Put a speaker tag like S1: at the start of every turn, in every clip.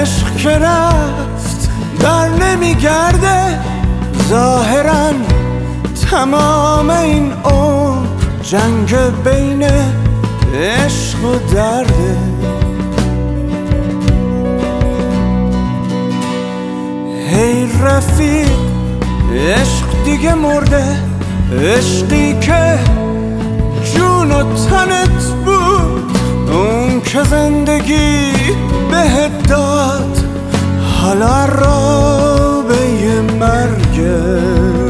S1: عشق که رفت بر نمیگرده، ظاهرا تمام این عمر جنگ بین عشق و درده. هی رفیق عشق دیگه مرده، عشقی که جون و تنت بود، اون که زندگی بهت داد، حالا رابه مرگه.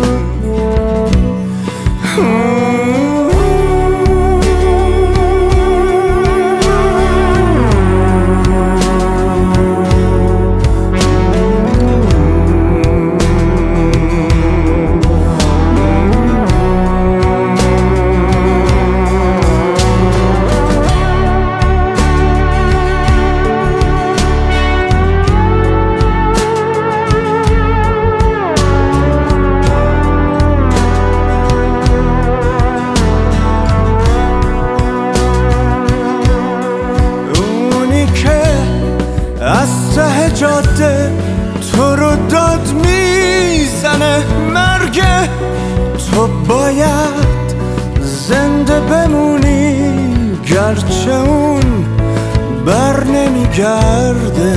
S1: از ته جاده تو رو داد میزنه مرگ، تو باید زنده بمونی گرچه اون بر نمیگرده.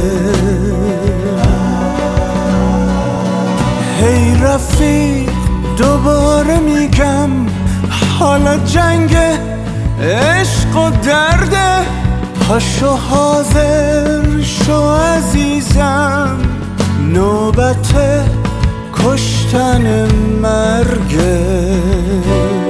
S1: هی رفیق دوباره میگم، حالا جنگ عشق و درده، پاشو حاضر شو عزیزم، نوبت کشتن مرگه.